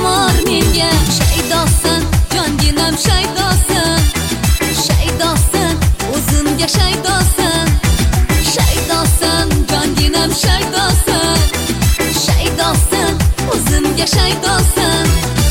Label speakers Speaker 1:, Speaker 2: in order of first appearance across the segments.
Speaker 1: xumor menga. Shaydosan, jonginam shaydosan. Shaydosan, o'zimga shaydosan. Shaydosan, jonginam shaydosan. Shaydosan, o'zimga shaydosan.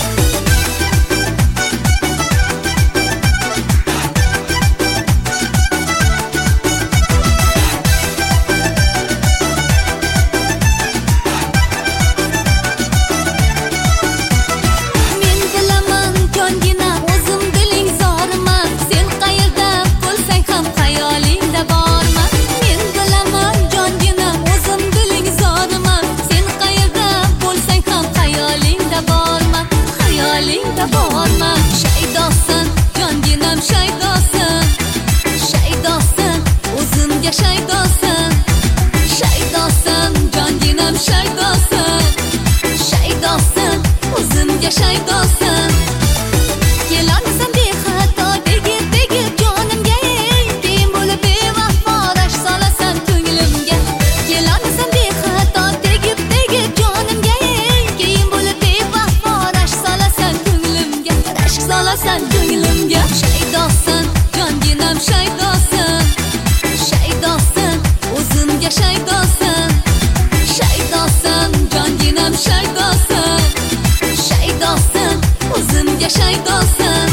Speaker 1: Shaydosan, jonginam shaydosan. Shaydosan, o'zimga shaydosan. Shaydosan, jonginam shaydosan. Shaydosan, o'zimga shaydosan. Kelolmasam bexato tegib jonimga, keyin bo'lib bevafo rash solasan ko'nglimga. Kelolmasam bexato tegib jonimga, keyin bo'lib bevafo rash solasan ko'nglimga. Rashk solasan ko'nglimga. Shaydosan, jonginam shaydosan. Shaydosan, o'zimga shaydosan. Shaydosan, jonginam shaydosan. Shaydosan, o'zimga shaydosan.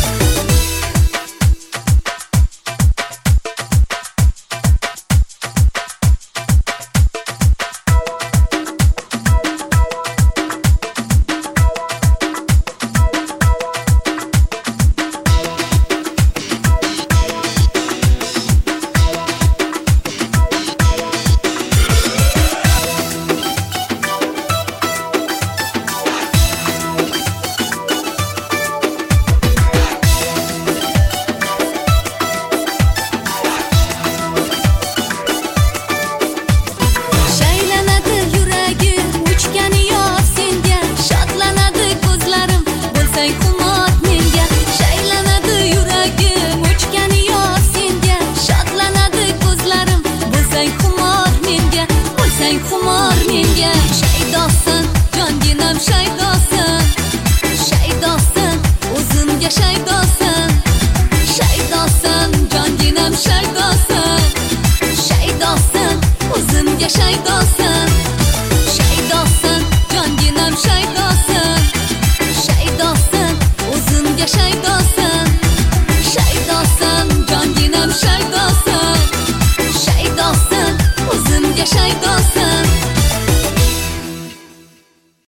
Speaker 1: Xumor menga. Shaydosan, jonginam shaydosan. Shaydosan, o'zimga shaydosan. Shaydosan, jonginam shaydosan. Shaydosan, o'zimga shaydosan. Shaydosan, jonginam shaydosan. Shaydosan, o'zimga shaydosan. Shaydosan, jonginam shaydosan.